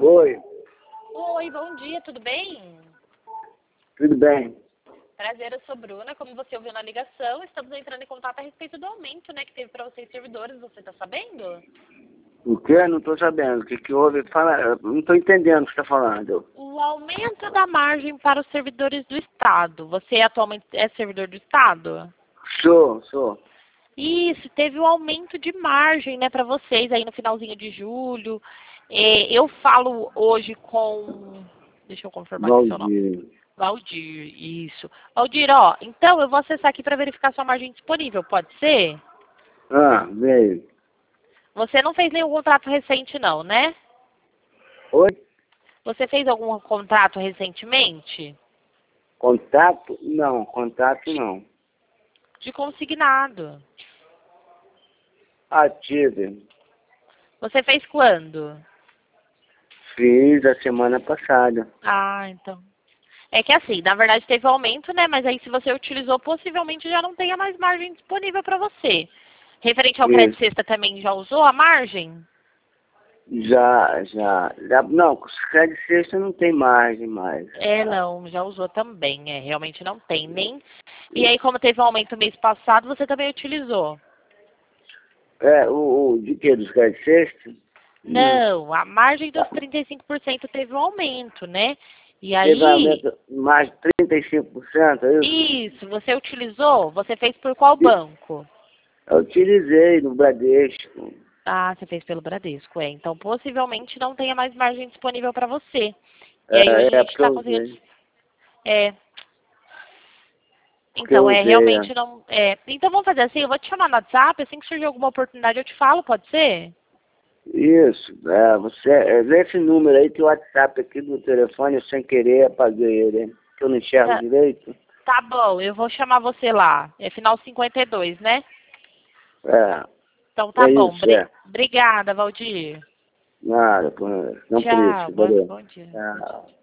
Oi, Oi, bom dia, tudo bem? tudo bem? Prazer, eu sou Bruna. Como você ouviu na ligação, estamos entrando em contato a respeito do aumento, né, que teve para vocês servidores. Você está sabendo? O quê? Não estou sabendo. O que que houve? Fala, eu não estou entendendo o que você está falando. O aumento da margem para os servidores do Estado. Você atualmente é servidor do Estado? Sou. Isso, teve um aumento de margem, né, para vocês aí no finalzinho de julho. Eu falo hoje com... Deixa eu confirmar aqui seu nome. Valdir. Valdir, isso. Valdir, ó, então eu vou acessar aqui para verificar sua margem disponível, pode ser? Veio. Você não fez nenhum contrato recente não, né? Oi? Você fez algum contrato recentemente? Contato? Não, contato não. De consignado. Tive. Você fez quando? Fiz a semana passada. Ah, então. É que assim, na verdade teve um aumento, né? Mas aí se você utilizou, possivelmente já não tenha mais margem disponível para você. Referente ao crédito Isso. sexta também já usou a margem? Já. Não, com os créditos sexta não tem margem mais. Não, já usou também, realmente não tem nem. E aí, como teve um aumento mês passado, você também utilizou? O de quê? Dos créditos sexta? Não, a margem dos 35% teve um aumento, né? E Teve aí, aumento mais de 35%, é isso? isso, você utilizou? Você fez por qual banco? Eu utilizei no Bradesco. Ah, você fez pelo Bradesco, é. Então, possivelmente não tenha mais margem disponível para você. E aí, hoje a gente Porque está eu conseguindo... usei. É, Porque eu então, usei, realmente não... Então, vamos fazer assim, eu vou te chamar no WhatsApp, assim que surgir alguma oportunidade eu te falo, pode ser? Isso, nesse número aí que o WhatsApp aqui do telefone, eu sem querer apaguei ele, hein? Que eu não enxergo Tá, direito. tá bom, eu vou chamar você lá. É final 52, né? É, Então, tá é bom. isso, é. Obrigada, Valdir. Nada, não por Tchau, isso, valeu. bom dia. Tchau.